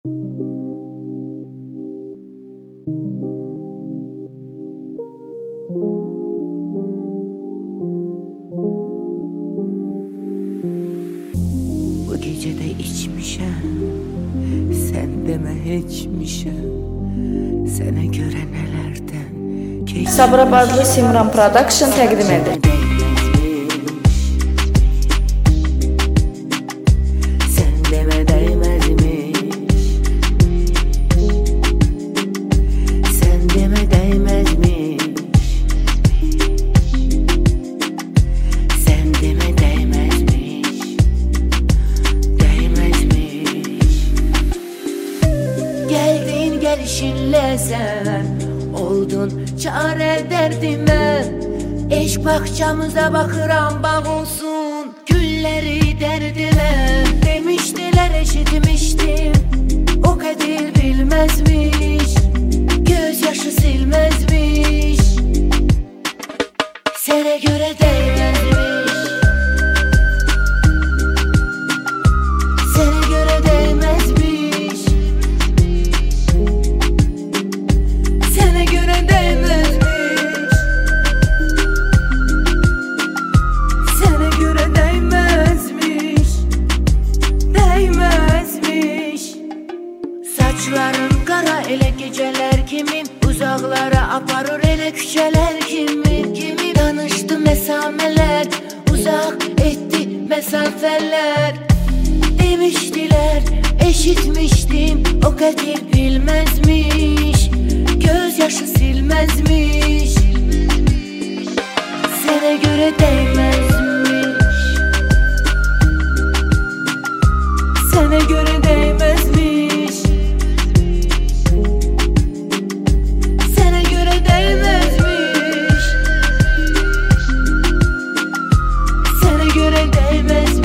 Bu gecede içmişem, sen deme hiçmişem. Sana göre nelerden Sabirabadlı Simran Production təqdim edir. Sen deme değmezmiş. Sen deme değmezmiş. Sen deme değmezmiş. Değmezmiş. Geldin gelişinle sen oldun çare derdime. Eşk bahçamıza bakıram bağ olsun gülleri derdime. Demiştiler eşitmiştim o kadir bilmezmiş. Gözyaşı silmezmiş. Sana göre değmezmiş. Sana göre değmezmiş. Sana göre değmezmiş. Sana göre değmezmiş. Değmezmiş. Saçların kara ele geceler kimin, uzaklara aparır ele küçeler kimin. Kimi danıştı mesameler, uzak etti mesafeler. Demiştiler eşitmiştim o kadir bilmezmiş. Gözyaşı silmezmiş. Sana göre değmezmiş. Sana göre değmezmiş. Sana göre değmezmiş. Sana göre değmezmiş.